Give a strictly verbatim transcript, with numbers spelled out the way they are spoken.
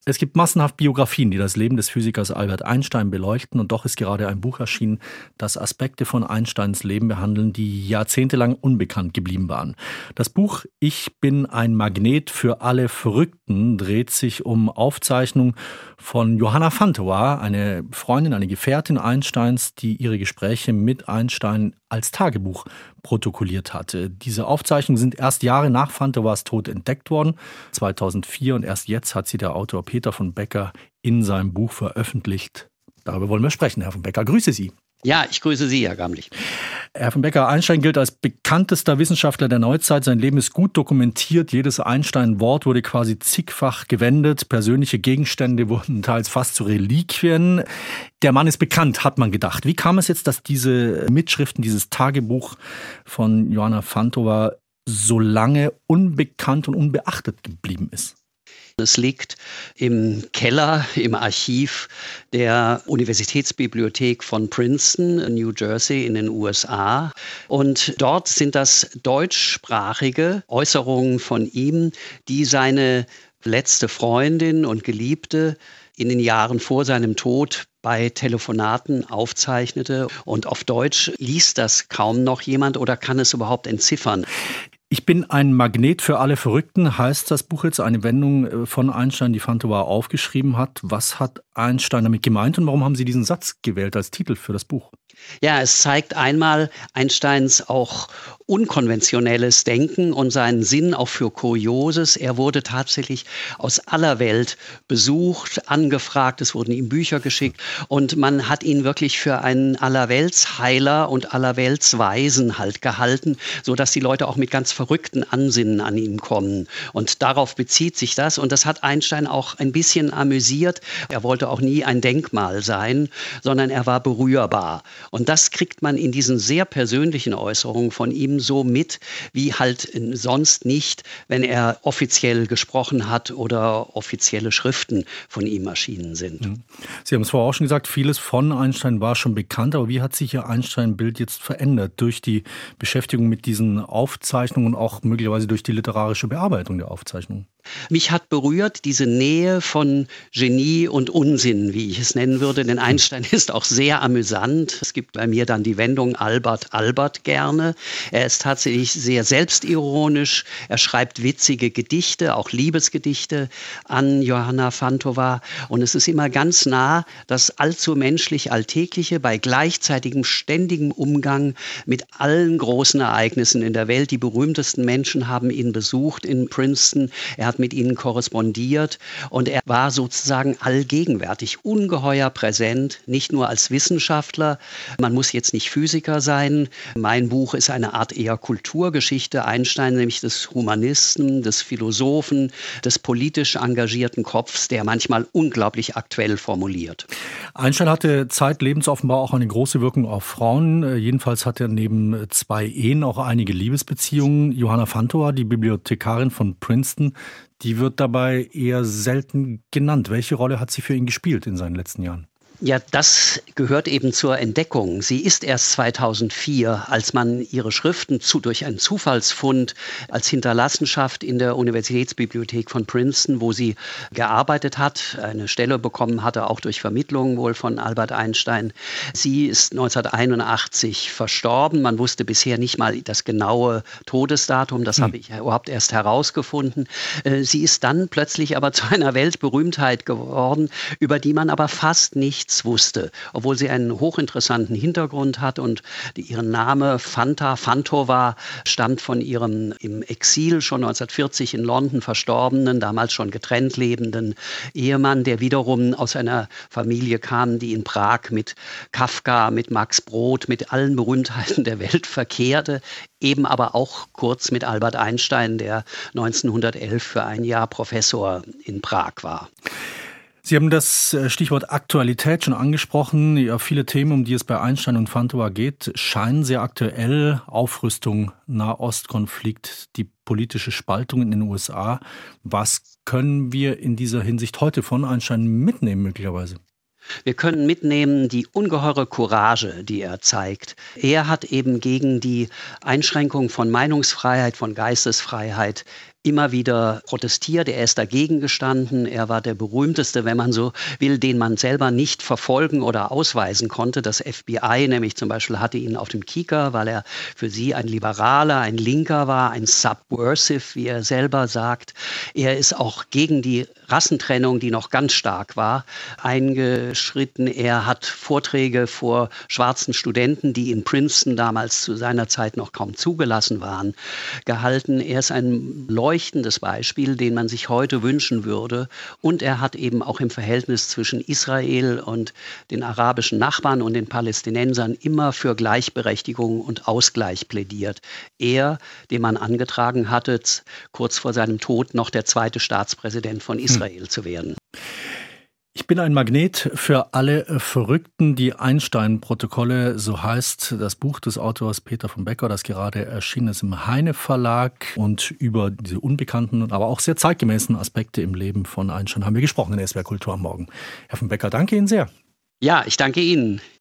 Es gibt massenhaft Biografien, die das Leben des Physikers Albert Einstein beleuchten, und doch ist gerade ein Buch erschienen, das Aspekte von Einsteins Leben behandeln, die jahrzehntelang unbekannt geblieben waren. Das Buch »Ich bin ein Magnet für alle Verrückten« dreht sich um Aufzeichnungen von Johanna Fantova, eine Freundin, eine Gefährtin Einsteins, die ihre Gespräche mit Einstein als Tagebuch protokolliert hatte. Diese Aufzeichnungen sind erst Jahre nach Fantovas Tod entdeckt worden, zweitausendvier, und erst jetzt hat sie der Autor Peter von Becker in seinem Buch veröffentlicht. Darüber wollen wir sprechen, Herr von Becker. Grüße Sie. Ja, ich grüße Sie, Herr Gamlich. Herr von Becker, Einstein gilt als bekanntester Wissenschaftler der Neuzeit. Sein Leben ist gut dokumentiert. Jedes Einstein-Wort wurde quasi zigfach gewendet. Persönliche Gegenstände wurden teils fast zu Reliquien. Der Mann ist bekannt, hat man gedacht. Wie kam es jetzt, dass diese Mitschriften, dieses Tagebuch von Johanna Fantova so lange unbekannt und unbeachtet geblieben ist? Es liegt im Keller, im Archiv der Universitätsbibliothek von Princeton, New Jersey in den U S A. Und dort sind das deutschsprachige Äußerungen von ihm, die seine letzte Freundin und Geliebte in den Jahren vor seinem Tod bei Telefonaten aufzeichnete. Und auf Deutsch liest das kaum noch jemand oder kann es überhaupt entziffern. Ich bin ein Magnet für alle Verrückten, heißt das Buch jetzt, eine Wendung von Einstein, die Fantova aufgeschrieben hat. Was hat Einstein damit gemeint und warum haben Sie diesen Satz gewählt als Titel für das Buch? Ja, es zeigt einmal Einsteins auch unkonventionelles Denken und seinen Sinn auch für Kurioses. Er wurde tatsächlich aus aller Welt besucht, angefragt, es wurden ihm Bücher geschickt und man hat ihn wirklich für einen Allerweltsheiler und Allerweltsweisen halt gehalten, sodass die Leute auch mit ganz verrückten Ansinnen an ihn kommen. Und darauf bezieht sich das und das hat Einstein auch ein bisschen amüsiert. Er wollte auch nie ein Denkmal sein, sondern er war berührbar. Und das kriegt man in diesen sehr persönlichen Äußerungen von ihm so mit, wie halt sonst nicht, wenn er offiziell gesprochen hat oder offizielle Schriften von ihm erschienen sind. Sie haben es vorher auch schon gesagt, vieles von Einstein war schon bekannt, aber wie hat sich Ihr Einstein-Bild jetzt verändert durch die Beschäftigung mit diesen Aufzeichnungen und auch möglicherweise durch die literarische Bearbeitung der Aufzeichnungen? Mich hat berührt diese Nähe von Genie und Unsinn, wie ich es nennen würde, denn Einstein ist auch sehr amüsant. Es gibt bei mir dann die Wendung Albert, Albert gerne. Er ist tatsächlich sehr selbstironisch. Er schreibt witzige Gedichte, auch Liebesgedichte an Johanna Fantova. Und es ist immer ganz nah das allzu menschlich Alltägliche bei gleichzeitigem ständigem Umgang mit allen großen Ereignissen in der Welt. Die berühmtesten Menschen haben ihn besucht in Princeton. Er hat mit ihnen korrespondiert und er war sozusagen allgegenwärtig, ungeheuer präsent, nicht nur als Wissenschaftler. Man muss jetzt nicht Physiker sein. Mein Buch ist eine Art eher Kulturgeschichte. Einstein, nämlich des Humanisten, des Philosophen, des politisch engagierten Kopfs, der manchmal unglaublich aktuell formuliert. Einstein hatte zeitlebens offenbar auch eine große Wirkung auf Frauen. Jedenfalls hat er neben zwei Ehen auch einige Liebesbeziehungen. Johanna Fantova, die Bibliothekarin von Princeton, die wird dabei eher selten genannt. Welche Rolle hat sie für ihn gespielt in seinen letzten Jahren? Ja, das gehört eben zur Entdeckung. Sie ist erst zweitausendvier, als man ihre Schriften zu, durch einen Zufallsfund als Hinterlassenschaft in der Universitätsbibliothek von Princeton, wo sie gearbeitet hat, eine Stelle bekommen hatte, auch durch Vermittlung wohl von Albert Einstein. Sie ist neunzehnhunderteinundachtzig verstorben. Man wusste bisher nicht mal das genaue Todesdatum. Das hm. habe ich überhaupt erst herausgefunden. Sie ist dann plötzlich aber zu einer Weltberühmtheit geworden, über die man aber fast nichts wusste, obwohl sie einen hochinteressanten Hintergrund hat und die, ihren Name Fanta, Fantova stammt von ihrem im Exil schon neunzehnhundertvierzig in London verstorbenen, damals schon getrennt lebenden Ehemann, der wiederum aus einer Familie kam, die in Prag mit Kafka, mit Max Brod, mit allen Berühmtheiten der Welt verkehrte, eben aber auch kurz mit Albert Einstein, der neunzehnhundertelf für ein Jahr Professor in Prag war. Sie haben das Stichwort Aktualität schon angesprochen. Ja, viele Themen, um die es bei Einstein und Fantova geht, scheinen sehr aktuell. Aufrüstung, Nahostkonflikt, die politische Spaltung in den U S A. Was können wir in dieser Hinsicht heute von Einstein mitnehmen möglicherweise? Wir können mitnehmen die ungeheure Courage, die er zeigt. Er hat eben gegen die Einschränkung von Meinungsfreiheit, von Geistesfreiheit immer wieder protestiert. Er ist dagegen gestanden. Er war der berühmteste, wenn man so will, den man selber nicht verfolgen oder ausweisen konnte. Das F B I nämlich zum Beispiel hatte ihn auf dem Kieker, weil er für sie ein Liberaler, ein Linker war, ein Subversive, wie er selber sagt. Er ist auch gegen die Rassentrennung, die noch ganz stark war, eingeschritten. Er hat Vorträge vor schwarzen Studenten, die in Princeton damals zu seiner Zeit noch kaum zugelassen waren, gehalten. Er ist ein leuchtendes Beispiel, den man sich heute wünschen würde. Und er hat eben auch im Verhältnis zwischen Israel und den arabischen Nachbarn und den Palästinensern immer für Gleichberechtigung und Ausgleich plädiert. Er, dem man angetragen hatte, kurz vor seinem Tod noch der zweite Staatspräsident von Israel hm. zu werden. Ich bin ein Magnet für alle Verrückten, die Einstein-Protokolle, so heißt das Buch des Autors Peter von Becker, das gerade erschienen ist im Heine Verlag. Und über diese unbekannten, aber auch sehr zeitgemäßen Aspekte im Leben von Einstein haben wir gesprochen in S W R Kultur am Morgen. Herr von Becker, danke Ihnen sehr. Ja, ich danke Ihnen.